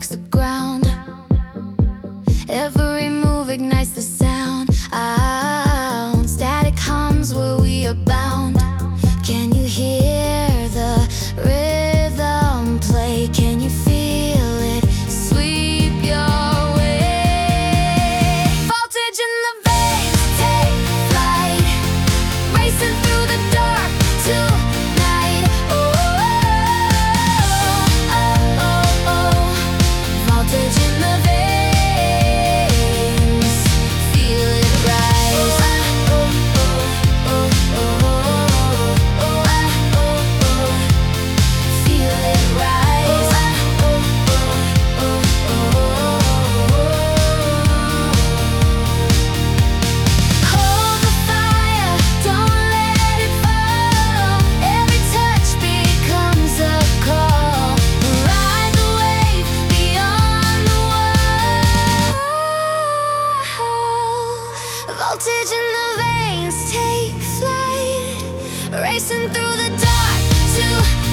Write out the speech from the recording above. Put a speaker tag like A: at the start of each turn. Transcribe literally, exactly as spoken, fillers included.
A: strikes the ground. Every move ignites the sound. Ah, static hums where we are bound. Can you hear the rhythm play? Can you feel it sweep your way? Voltage in the veins, take flight, racing through the dark tonight. Oh, oh, oh, oh. Voltage in the veins, feel it rise. Oh, oh, oh, oh, oh, oh, oh. Feel it rise. Oh, oh, oh, oh, oh. Hold the fire, don't let it fall. Every touch becomes a call. Ride the wave beyond the wall. Voltage in the veins, take flight, racing through the dark to